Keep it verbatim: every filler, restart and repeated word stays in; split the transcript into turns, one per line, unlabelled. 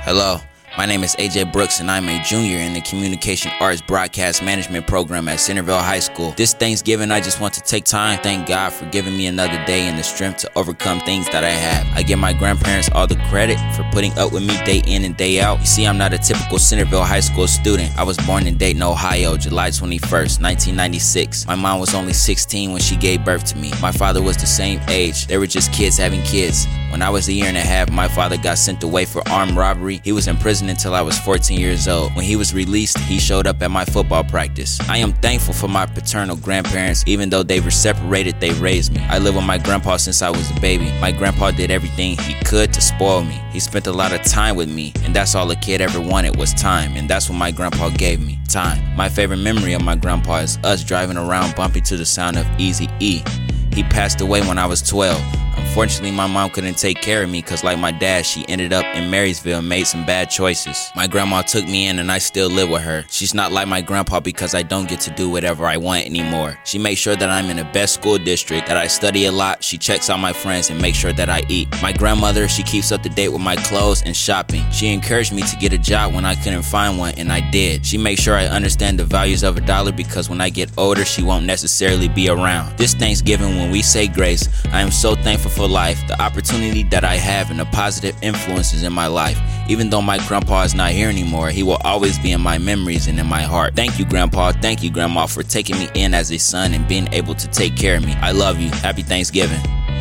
Hello, my name is A J Brooks and I'm a junior in the Communication Arts Broadcast Management program at Centerville High School. This Thanksgiving, I just want to take time to thank God for giving me another day and the strength to overcome things that I have. I give my grandparents all the credit for putting up with me day in and day out. You see, I'm not a typical Centerville High School student. I was born in Dayton, Ohio, July twenty-first, nineteen ninety-six. My mom was only sixteen when she gave birth to me. My father was the same age. They were just kids having kids. When I was a year and a half, my father got sent away for armed robbery. He was in prison until I was fourteen years old. When he was released, he showed up at my football practice. I am thankful for my paternal grandparents. Even though they were separated, they raised me. I lived with my grandpa since I was a baby. My grandpa did everything he could to spoil me. He spent a lot of time with me, and that's all a kid ever wanted was time, and that's what my grandpa gave me, time. My favorite memory of my grandpa is us driving around bumping to the sound of Eazy-E. He passed away when I was twelve. Unfortunately, my mom couldn't take care of me because like my dad, she ended up in Marysville and made some bad choices. My grandma took me in and I still live with her. She's not like my grandpa because I don't get to do whatever I want anymore. She makes sure that I'm in the best school district, that I study a lot, she checks on my friends and makes sure that I eat. My grandmother, she keeps up to date with my clothes and shopping. She encouraged me to get a job when I couldn't find one, and I did. She makes sure I understand the values of a dollar because when I get older, she won't necessarily be around. This Thanksgiving, when we say grace, I am so thankful for life, the opportunity that I have, and the positive influences in my life. Even though my grandpa is not here anymore, he will always be in my memories and in my heart. Thank you, Grandpa. Thank you, Grandma, for taking me in as a son and being able to take care of me. I love you. Happy Thanksgiving.